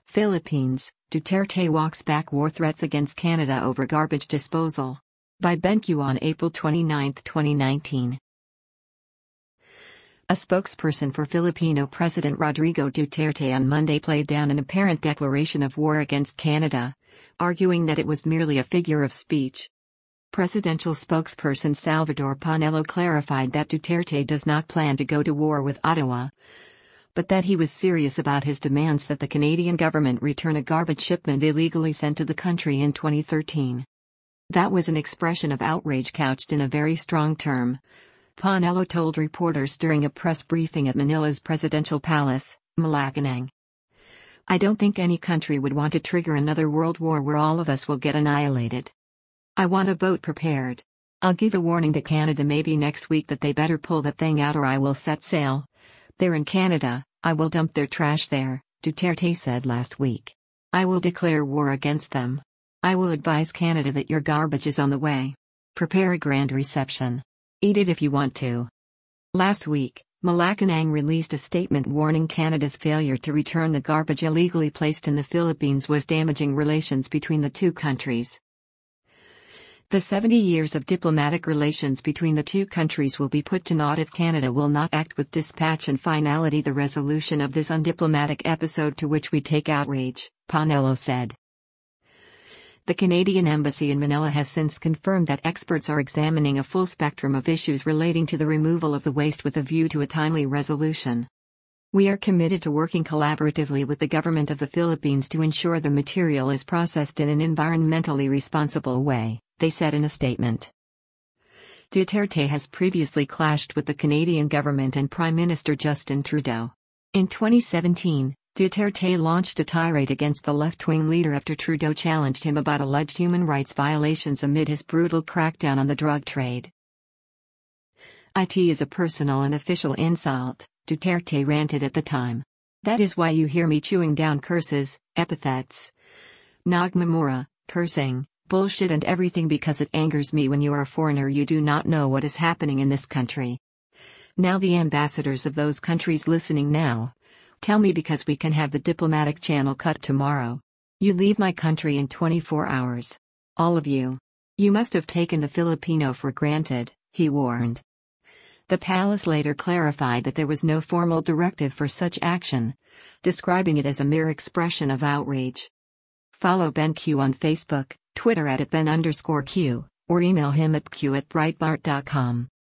Philippines, Duterte walks back war threats against Canada over garbage disposal. By BenQ on April 29, 2019. A spokesperson for Filipino President Rodrigo Duterte on Monday played down an apparent declaration of war against Canada, arguing that it was merely a figure of speech. Presidential spokesperson Salvador Panelo clarified that Duterte does not plan to go to war with Ottawa, but that he was serious about his demands that the Canadian government return a garbage shipment illegally sent to the country in 2013. That was an expression of outrage couched in a very strong term, Panelo told reporters during a press briefing at Manila's presidential palace, Malacanang. I don't think any country would want to trigger another world war where all of us will get annihilated. I want a boat prepared. I'll give a warning to Canada maybe next week that they better pull that thing out or I will set sail. They're in Canada, I will dump their trash there, Duterte said last week. I will declare war against them. I will advise Canada that your garbage is on the way. Prepare a grand reception. Eat it if you want to. Last week, Malacanang released a statement warning Canada's failure to return the garbage illegally placed in the Philippines was damaging relations between the two countries. The 70 years of diplomatic relations between the two countries will be put to naught if Canada will not act with dispatch and finality. The resolution of this undiplomatic episode to which we take outrage, Panelo said. The Canadian Embassy in Manila has since confirmed that experts are examining a full spectrum of issues relating to the removal of the waste with a view to a timely resolution. We are committed to working collaboratively with the government of the Philippines to ensure the material is processed in an environmentally responsible way, they said in a statement. Duterte has previously clashed with the Canadian government and Prime Minister Justin Trudeau. In 2017, Duterte launched a tirade against the left-wing leader after Trudeau challenged him about alleged human rights violations amid his brutal crackdown on the drug trade. It is a personal and official insult, Duterte ranted at the time. That is why you hear me chewing down curses, epithets, nagmamura, cursing, bullshit and everything because it angers me when you are a foreigner. You do not know what is happening in this country. Now the ambassadors of those countries listening now. Tell me because we can have the diplomatic channel cut tomorrow. You leave my country in 24 hours. All of you. You must have taken the Filipino for granted, he warned. The palace later clarified that there was no formal directive for such action, describing it as a mere expression of outrage. Follow BenQ on Facebook, Twitter @Ben_Q, or email him at q@breitbart.com.